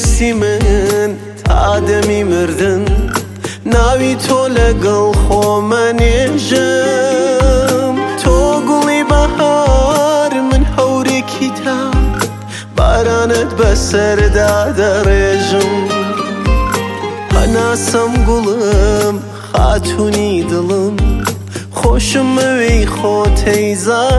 ویستی من تادمی مردن ناوی تو لگل خومنیجم تو گلی بهار من هوری کتاب بارانت بسر دادرجم هناسم گلم خاتونی دلم خوشم وی خوتی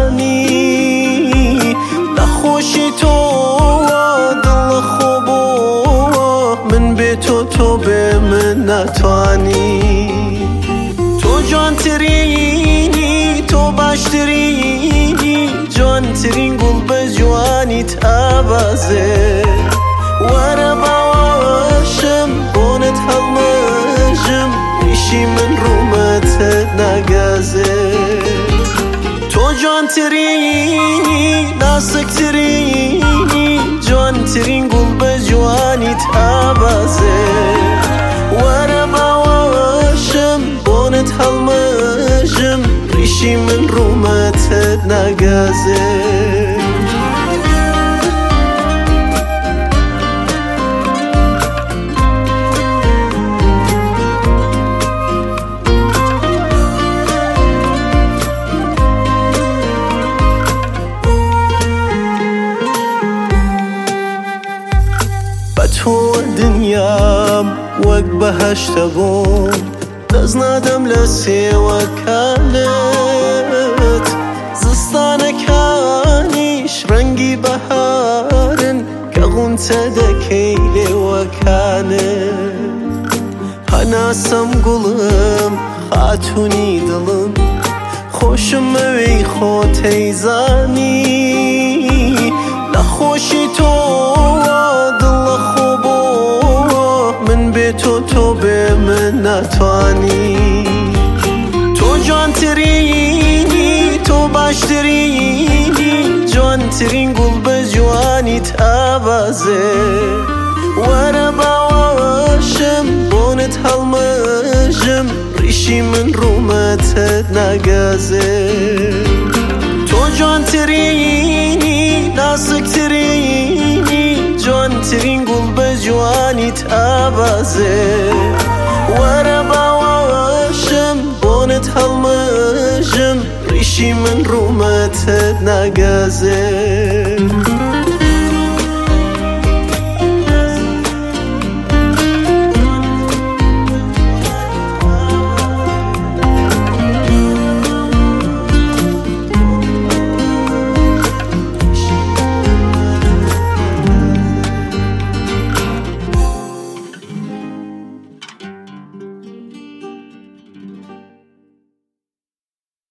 زانی نخوشی تو دل خوبو من به تو به من نتوانی تو جان ترینی تو باشترینی جان ترین گل به جوانی تابازه وره باشم بونت هلمجم ریشی من رومت نگازه تو جان ترینی ناسک ترینی جان ترین گل به جوانی تابازه وره باشم بونت هلمجم ریشی من رومت نگازه تو دنیام وەک بەهەشتە بووم دەست نادەم لە سێوەکانت زستانەکانیش ڕەنگی بەهارن کە غونچە دەکەی لێوەکانت هەناسەم گوڵم خاتونی دڵم خۆشم ئەوەی خۆتەی زانی نەخۆشی تۆ تو به من نتوانی تو جان ترینی تو باشترینی جان ترین گل به جوانی تابازه وره باشم بونت هلمجم ریشی من رومت نگازه تو جان ترینی ناسک ترینی جان ترین گل به جوانی تابازه وره باشم بونت هلمجم ریشی من رومت نگازه